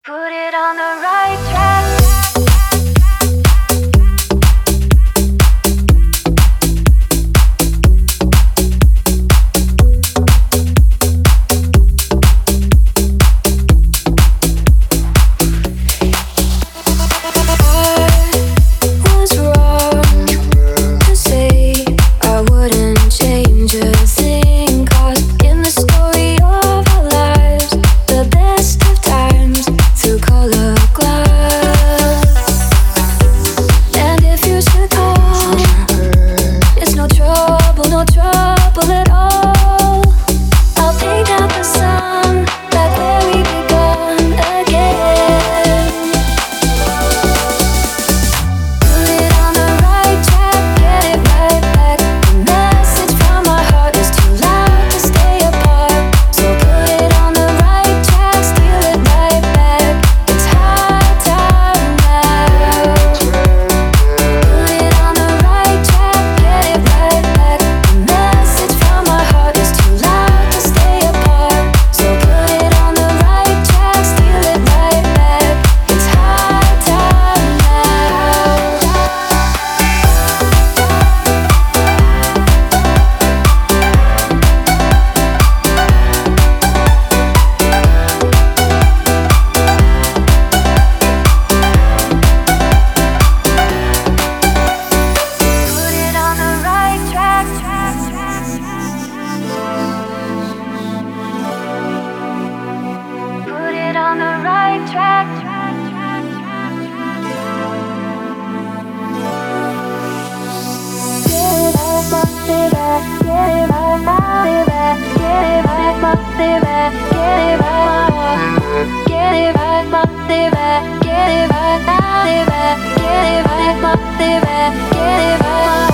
Put it on the right track. On the right track. Get it back, get it back, get it back, get it back, get it back, get it back, get it back, get it back, get it back, get it back, get it back.